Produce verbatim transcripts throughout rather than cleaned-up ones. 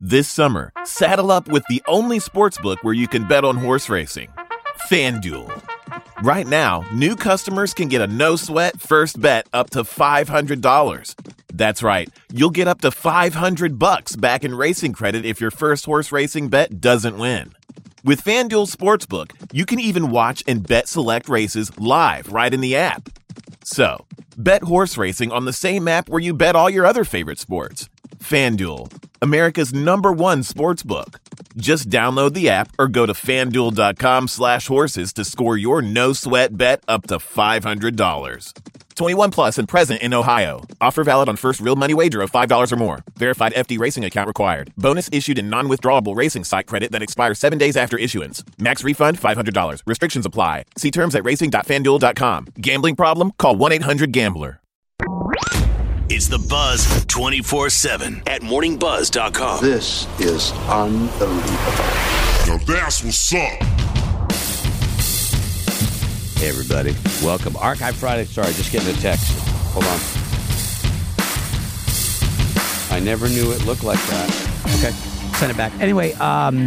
This summer, saddle up with the only sportsbook where you can bet on horse racing, FanDuel. Right now, new customers can get a no-sweat first bet up to five hundred dollars. That's right, you'll get up to five hundred bucks back in racing credit if your first horse racing bet doesn't win. With FanDuel Sportsbook, you can even watch and bet select races live right in the app. So, bet horse racing on the same app where you bet all your other favorite sports. FanDuel, America's number one sports book. Just download the app or go to FanDuel.com slash horses to score your no-sweat bet up to five hundred dollars. twenty-one plus and present in Ohio. Offer valid on first real money wager of five dollars or more. Verified F D Racing account required. Bonus issued in non-withdrawable racing site credit that expires seven days after issuance. Max refund five hundred dollars. Restrictions apply. See terms at racing dot fan duel dot com. Gambling problem? Call one eight hundred gambler. It's The Buzz twenty-four seven at morning buzz dot com. This is unbelievable. Now that's what's up. Hey, everybody. Welcome. Archive Friday. Sorry, just getting a text. Hold on. I never knew it looked like that. Okay. Send it back. Anyway, um,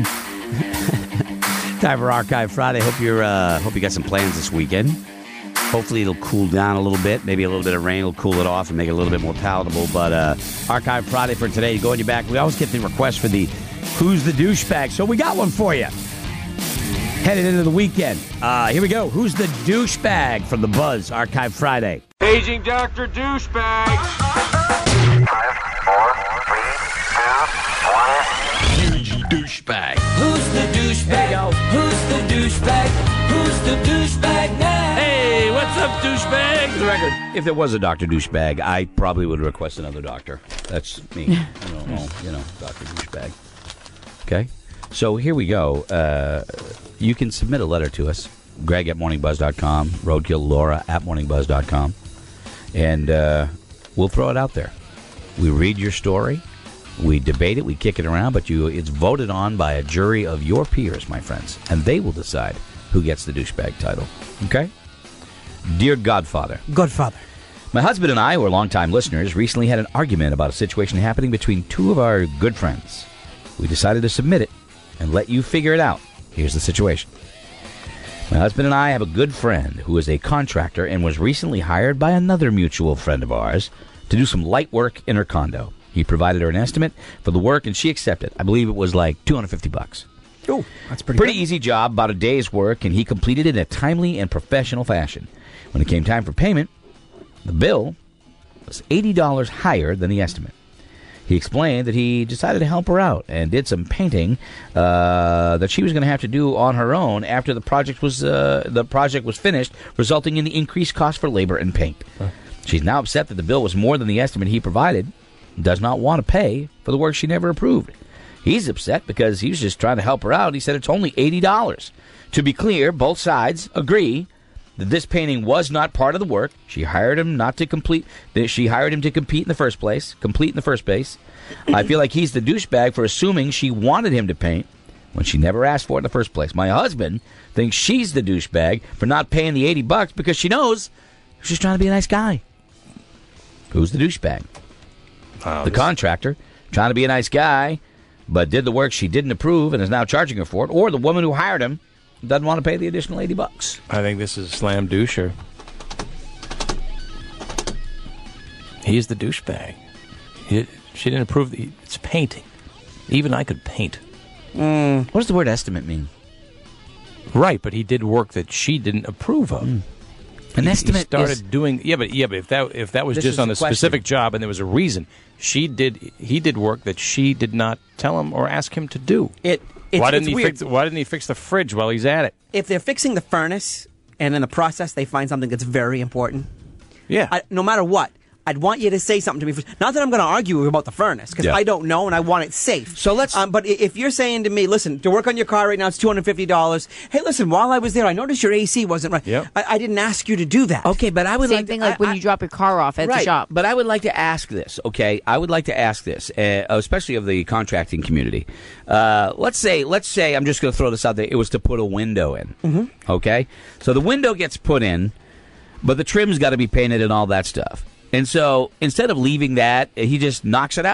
time for Archive Friday. Hope you're, uh, hope you got some plans this weekend. Hopefully it'll cool down a little bit. Maybe a little bit of rain will cool it off and make it a little bit more palatable. But uh, Archive Friday for today, going you back. We always get the request for the Who's the Douchebag? So we got one for you. Headed into the weekend. Uh, here we go. Who's the douchebag from The Buzz Archive Friday? Paging Doctor Douchebag. Five, four, three, two, one. Huge douchebag. Who's the douchebag? Who's the douchebag? Who's the douchebag now? Hey, what's up, douchebag? For the record, if there was a Doctor Douchebag, I probably would request another doctor. That's me. I don't know, you know, Doctor Douchebag. Okay? So here we go. Uh, you can submit a letter to us. Greg at morning buzz dot com. Roadkill Laura at morning buzz dot com. And uh, we'll throw it out there. We read your story. We debate it. We kick it around. But you, it's voted on by a jury of your peers, my friends. And they will decide who gets the douchebag title. Okay? Dear Godfather. Godfather. My husband and I, who are longtime listeners, recently had an argument about a situation happening between two of our good friends. We decided to submit it and let you figure it out. Here's the situation. My husband and I have a good friend who is a contractor and was recently hired by another mutual friend of ours to do some light work in her condo. He provided her an estimate for the work, and she accepted. I believe it was like two hundred fifty bucks. Oh, that's pretty Pretty good. easy job, about a day's work, and he completed it in a timely and professional fashion. When it came time for payment, the bill was eighty dollars higher than the estimate. He explained that he decided to help her out and did some painting uh, that she was going to have to do on her own after the project was uh, the project was finished, resulting in the increased cost for labor and paint. Huh. She's now upset that the bill was more than the estimate he provided, does not want to pay for the work she never approved. He's upset because he was just trying to help her out. He said it's only eighty dollars. To be clear, both sides agree that this painting was not part of the work. She hired him not to complete. That she hired him to compete in the first place. Complete in the first place. I feel like he's the douchebag for assuming she wanted him to paint when she never asked for it in the first place. My husband thinks she's the douchebag for not paying the eighty bucks because she knows she's trying to be a nice guy. Who's the douchebag? Wow, the this... contractor trying to be a nice guy, but did the work she didn't approve and is now charging her for it, or the woman who hired him doesn't want to pay the additional eighty bucks. I think this is slam doucher. He's the douchebag. He, she didn't approve. The, it's painting. Even I could paint. Mm. What does the word estimate mean? Right, but he did work that she didn't approve of. Mm. An he, estimate he started is, doing yeah, but yeah, but if that if that was just on a specific job and there was a reason, she did he did work that she did not tell him or ask him to do. It it's, why didn't it's he weird. fix why didn't he fix the fridge while he's at it? If they're fixing the furnace and in the process they find something that's very important, yeah, I, no matter what, I'd want you to say something to me first. Not that I'm going to argue about the furnace, because yeah. I don't know and I want it safe. So let's. Um, but if you're saying to me, listen, to work on your car right now, it's two hundred fifty dollars. Hey, listen, while I was there, I noticed your A C wasn't right. Yep. I, I didn't ask you to do that. Okay, but I would Same like thing to, like I, when I, you drop your car off at right, the shop. But I would like to ask this, okay? I would like to ask this, uh, especially of the contracting community. Uh, let's say, let's say, I'm just going to throw this out there. It was to put a window in, mm-hmm. okay? So the window gets put in, but the trim's got to be painted and all that stuff. And so instead of leaving that, he just knocks it out.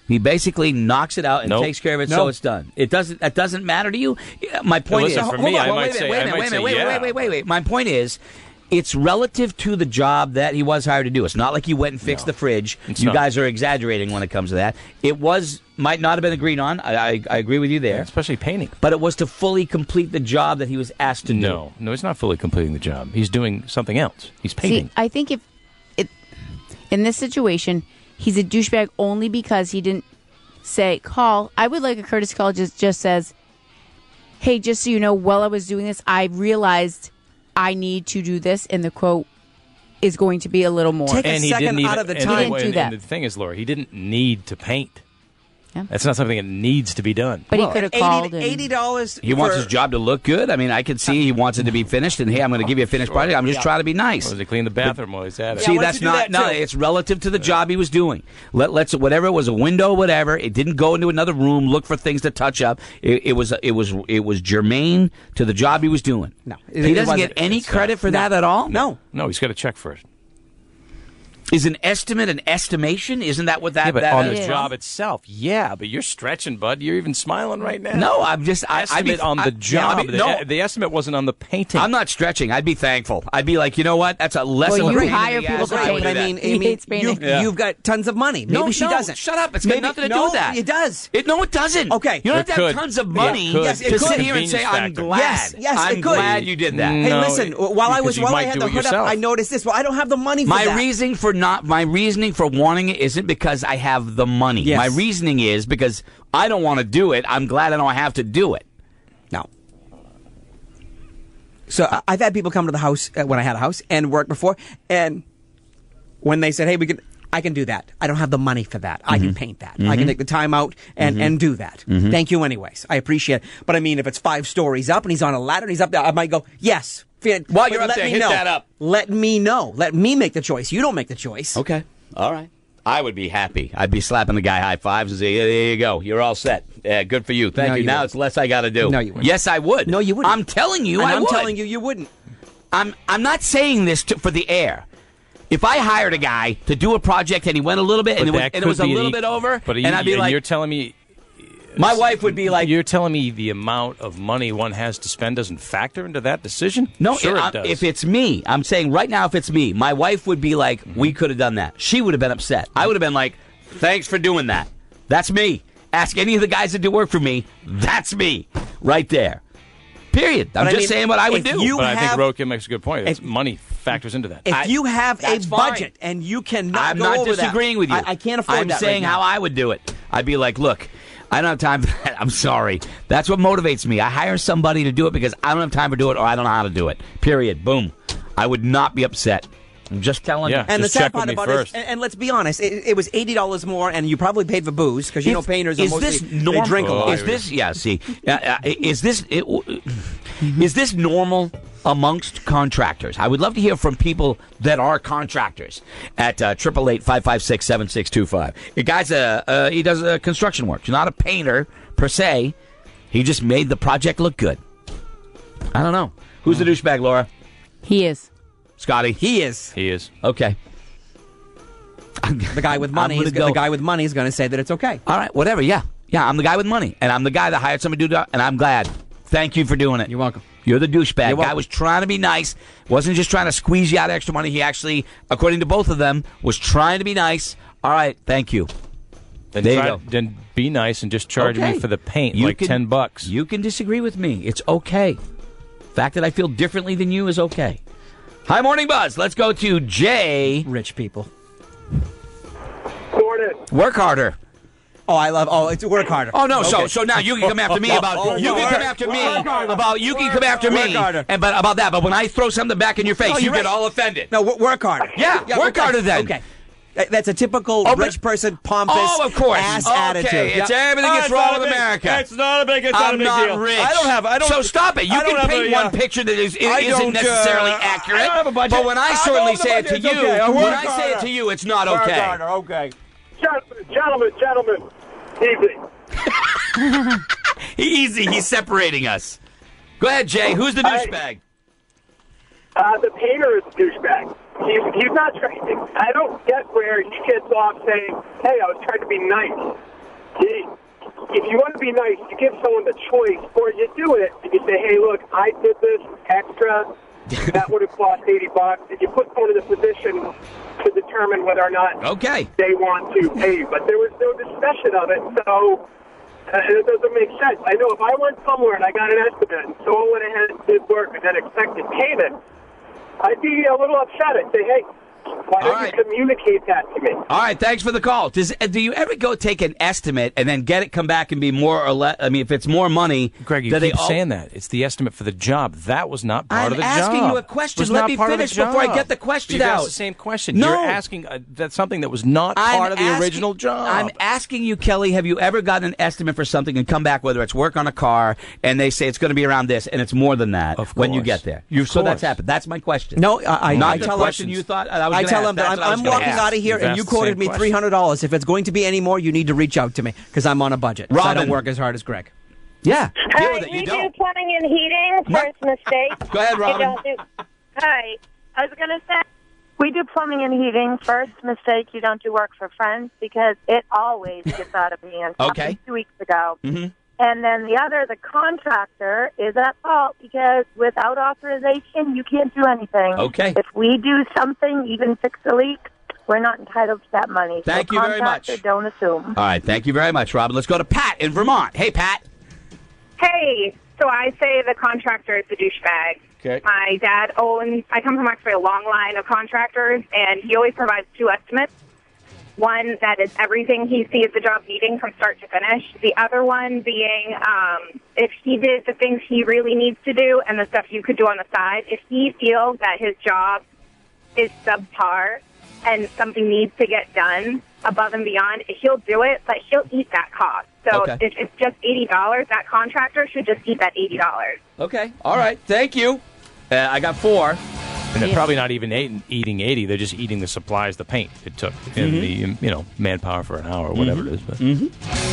He basically knocks it out and Nope. takes care of it, No. so it's done. It doesn't. That doesn't matter to you. Yeah, My point listen, is, for me, hold on, I well, might wait a say- minute, wait I a minute, might wait a say minute, wait, yeah. wait, wait, wait, wait. My point is, it's relative to the job that he was hired to do. It's not like he went and fixed No. the fridge. It's You not. guys are exaggerating when it comes to that. It was might not have been agreed on. I, I, I agree with you there. Especially painting. But it was to fully complete the job that he was asked to do. No, no, he's not fully completing the job. He's doing something else. He's painting. See, I think if it in this situation, he's a douchebag only because he didn't say call. I would like a courtesy call just just says, "Hey, just so you know, while I was doing this, I realized I need to do this," and the quote is going to be a little more. Take a and he second didn't out even, of the and time. He didn't and- do and that. the thing is, Laura, he didn't need to paint. Yeah. That's not something that needs to be done. But he could have called. and- eighty dollars. He wants his job to look good. I mean, I can see he wants it to be finished, and hey, I'm going to give you a finished project. I'm just Yeah. trying to be nice. Or does he clean the bathroom while he's at it? See, why don't that's you do not that, no. too? It's relative to the job he was doing. Let let's whatever it was a window, whatever. It didn't go into another room, look for things to touch up. It, it was it was it was germane to the job he was doing. No, it- he it doesn't wasn't. get any It's credit not. for that at all. No. No, he's got to check for it. Is an estimate an estimation? Isn't that what that? Yeah, but that on is? the job itself, yeah. But you're stretching, bud. You're even smiling right now. No, I'm just I, I'd estimate be, on the I- job. yeah, I'd be- the, no, the estimate wasn't on the painting. I'm not stretching. I'd be thankful. I'd be like, you know what? That's a less Well, of a you pain in hire the people ass. to I paint. would But do I that. mean, He I mean, hates painting. you've, Yeah. you've got tons of money. Maybe no, she no, doesn't. Shut up! It's Maybe, got nothing to do no, with that. It does. It no, it doesn't. Okay. you don't It have to have could. tons of Yeah, money it could. Yes, it to could. sit here and say, Convenience "I'm factor. glad." Yes, yes, I'm it could. glad you did that. Mm. Hey, No, listen. it- While I because was you while I might had do the it hood up, yourself. I noticed this. Well, I don't have the money for My that. reasoning for not my reasoning for wanting it isn't because I have the money. Yes. My reasoning is because I don't want to do it. I'm glad I don't have to do it. No. So I- I've had people come to the house uh, when I had a house and work before, and when they said, "Hey, we can," I can do that. I don't have the money for that. I can paint that. I can take the time out and, and do that. Thank you, anyways. I appreciate it. But I mean, if it's five stories up and he's on a ladder and he's up there, I might go, "Yes." Fin- While but you're up let there, me hit know. that up. Let me know. Let me make the choice. You don't make the choice. Okay. All right. I would be happy. I'd be slapping the guy high fives and say, "Yeah, there you go. You're all set. Yeah, good for you. Thank No, you. you Now wouldn't. it's less I got to do." No, you wouldn't. Yes, I would. No, you wouldn't. I'm telling you, And I I'm would. telling you, you wouldn't. I'm I'm not saying this to, for the air. If I hired a guy to do a project and he went a little bit and it But was, that and it was could a be an little e- bit over, But you, and I'd be and like, you're telling me. my wife would be like, You're telling me the amount of money one has to spend doesn't factor into that decision? no, sure if, it does. if it's me, I'm saying right now, if it's me, my wife would be like, we could have done that. She would have been upset. I would have been like, thanks for doing that. That's me. Ask any of the guys that do work for me. That's me. Right there. Period. I'm But I just mean, saying what I would if do. you but I have- think Rokin makes a good point. It's if- money factors into that. If I- you have a that's fine. budget and you cannot I'm go not over that, disagreeing with you. I, I can't afford I'm that. saying right how now. I would do it. I'd be like, look, I don't have time for that. I'm sorry. That's what motivates me. I hire somebody to do it because I don't have time to do it or I don't know how to do it. Period. Boom. I would not be upset. I'm just telling Yeah. you. And Just the sad check with part me about first. it is, and, and let's be honest, it, it was eighty dollars more, and you probably paid for booze because you Is- know painters are is mostly this they normal? drink a lot. Oh, is this yeah? See, uh, uh, is this it, is this normal amongst contractors? I would love to hear from people that are contractors at triple eight five five six seven six two five. The guy's a uh, he does uh, construction work. He's not a painter per se. He just made the project look good. I don't know. Who's the douchebag, Laura? He is. Scotty. He is He is. Okay. the guy with money. I'm Is, gonna go- the guy with money is going to say that it's okay. All right, whatever. Yeah, yeah. I'm the guy with money, and I'm the guy that hired somebody to do that, and I'm glad. Thank you for doing it. You're welcome. You're the douchebag. You're Guy welcome. was trying to be nice. Wasn't just trying to squeeze you out extra money. He actually, according to both of them, was trying to be nice. All right, thank you. Then, There you try, go. then be nice and just charge Okay. me for the paint, You like can- ten bucks. You can disagree with me. It's okay. Fact that I feel differently than you is okay. Hi, Morning Buzz. Let's go to Jay. Rich people. Morning. Work harder. Oh, I love. Oh, it's work harder. Oh no! So Okay. so now you can come after me about Oh, you can work- come after me work harder. about you can come after Work me harder. and but about that. But when I throw something back in your face, Oh, you you're get right. all offended. No, wo- work harder. Yeah, work okay. harder then. Okay. That- That's a typical Oh, but- rich person, pompous, Oh, of course. ass Okay, attitude. it's Yeah. everything Oh, that's it's wrong not a with big- America. It's not a big. It's not I'm a big not deal. rich. I don't have. I don't. So stop it. You I don't can have paint a, uh, one picture that is, I isn't don't, uh, necessarily I accurate. don't have a budget. But when I I certainly don't have a say it to budget. you, It's okay. I when work I say it harder. to you, it's not Work okay. harder, okay. Gentlemen, gentlemen, easy. Easy. He's separating us. Go ahead, Jay. Who's the I- douchebag? Uh, the painter is a douchebag. He's, he's not trying. I don't get where he gets off saying, hey, I was trying to be nice. you, if you want to be nice, you give someone the choice, or you do it, and you say, hey, look, I did this extra. That would have cost eighty bucks. If you put someone in a position to determine whether or not okay. they want to pay. But there was no discussion of it, so uh, it doesn't make sense. I know if I went somewhere and I got an estimate and someone went ahead and did work and then expected payment, I'd be a little upset. I'd say, hey, why don't right. you communicate that to me? All right, thanks for the call. Does do you ever go take an estimate and then get it come back and be more or less? I mean, if it's more money, Greg, you do keep they all, saying that it's the estimate for the job. That was not part I'm of the job. I'm asking you a question. Was Let not me part of the finish before I job. get the question You've out. asked the same question. No. You're asking uh, that's something that was not I'm part of the asking- original job. I'm asking you, Kelly. Have you ever gotten an estimate for something and come back, whether it's work on a car, and they say it's going to be around this, and it's more than that Of when you course. get there? You, so course. that's happened. That's my question. No, I, I, Not I the tell question them, you thought. I, was I gonna tell ask. them that That's I'm, what I was I'm gonna walking ask. out of here, You've and asked you the quoted same me question. three hundred dollars. If it's going to be any more, you need to reach out to me because I'm on a budget. 'Cause I Robin. don't work as hard as Greg. Yeah. Deal Hi, with it. we You do don't. plumbing and heating. First mistake. Go ahead, You Robin. don't do- Hi. I was going to say, we do plumbing and heating. First mistake, you don't do work for friends because it always gets out of hand. Okay. Happened Two weeks ago. Mm-hmm. And then the other, the contractor, is at fault because without authorization, you can't do anything. Okay. If we do something, even fix a leak, we're not entitled to that money. Thank so you very much. contractor, don't assume. All right. Thank you very much, Robin. Let's go to Pat in Vermont. Hey, Pat. Hey, so I say the contractor is the douchebag. Okay. My dad owns, I come from actually a long line of contractors, and he always provides two estimates. One that is everything he sees the job needing from start to finish. The other one being um, if he did the things he really needs to do and the stuff you could do on the side. If he feels that his job is subpar and something needs to get done above and beyond, he'll do it, but he'll eat that cost. So Okay. if it's just eighty dollars, that contractor should just eat that eighty dollars. Okay. All right. Thank you. Uh, I got four. And they're probably not even eating, eating eighty. They're just eating the supplies, the paint it took, and Mhm. the you know manpower for an hour or whatever it is. But. Mm-hmm.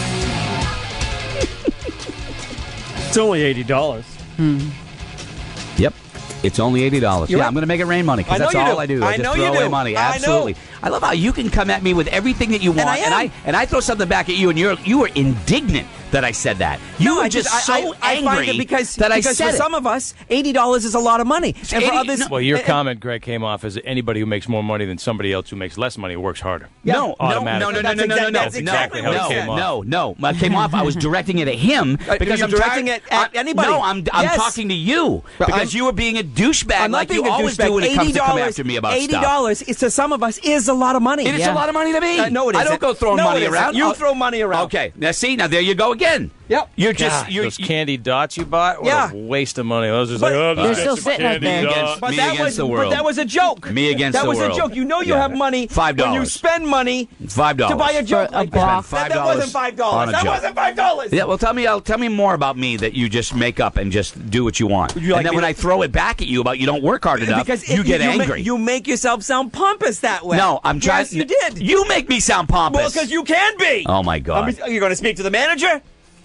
It's only eighty dollars. Yep. It's only eighty dollars. You're Yeah, right. I'm going to make it rain money I because know that's you all do. I do. I, I just know throw you away do. money. I know. Absolutely. I love how you can come at me with everything that you want, I am. and I and I throw something back at you, and you're you were indignant that I said that. You No, were I just, just, so I, I, angry I find it because, that I because said for it. some of us, eighty dollars is a lot of money. And for eighty others, Well, your and- comment, Greg, came off as anybody who makes more money than somebody else who makes less money works harder. No, no, no, no, Automatically. no, no, no, no, no, That's exactly no, how it no, came off. no, no. When it came off, I was directing it at him Uh, because you're I'm directing tired- it at I- anybody. No, I'm I'm Yes. talking to you But because I'm- you were being a douchebag I'm not like being you a always douchebag. do when it comes to come $80 after me about eighty stuff. dollars is to some of us is a lot of money. It is a lot of money to me. Uh, no, it I isn't. don't go throwing No, money it isn't. around. You I'll- throw money around. Okay, now see, now there you go again. Yep. You're just God, you're those candy dots you bought. What Yeah. a waste of money. Those are just But- like oh, They're just still get some sitting right candy there. dots. But Me that against was, the world. But that was a joke. Me against that the was world. a joke. You know you Yeah. have money Five when you dollars. spend money Five dollars to buy a joke For a like box. that. That, Five that dollars wasn't five on dollars. a That joke. wasn't five dollars. Yeah, well, tell me, uh, tell me more about me that you just make up and just do what you want, Would you like and then me when to- I throw it back at you about you don't work hard enough, Because you it- get you ma- angry. you make yourself sound pompous that way. No, I'm trying. Yes, you did. You make me sound pompous. Well, because you can be. Oh my God. Are you going to speak to the manager?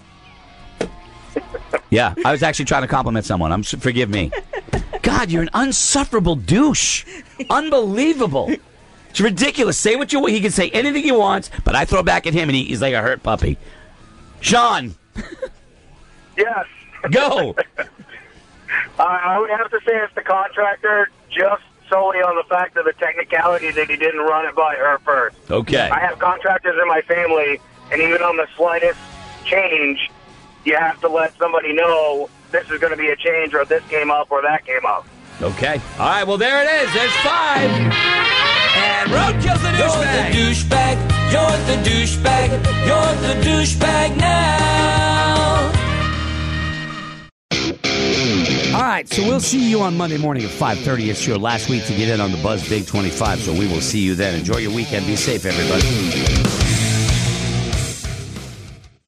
Yeah, I was actually trying to compliment someone. I'm forgive me. God, you're an unsufferable douche. Unbelievable. It's ridiculous. Say what you want. He can say anything he wants, but I throw back at him, and he, he's like a hurt puppy. Sean, Yes. go. Uh, I would have to say it's the contractor, just solely on the fact of the technicality that he didn't run it by her first. Okay. I have contractors in my family, and even on the slightest change, you have to let somebody know this is going to be a change, or this came up, or that came up. Okay. All right. Well, there it is. There's five. And Roadkill's the You're douchebag. the douchebag. You're the douchebag. You're the douchebag now. All right, so we'll see you on Monday morning at five thirty. It's your last week to get in on the Buzz Big twenty-five, so we will see you then. Enjoy your weekend. Be safe, everybody.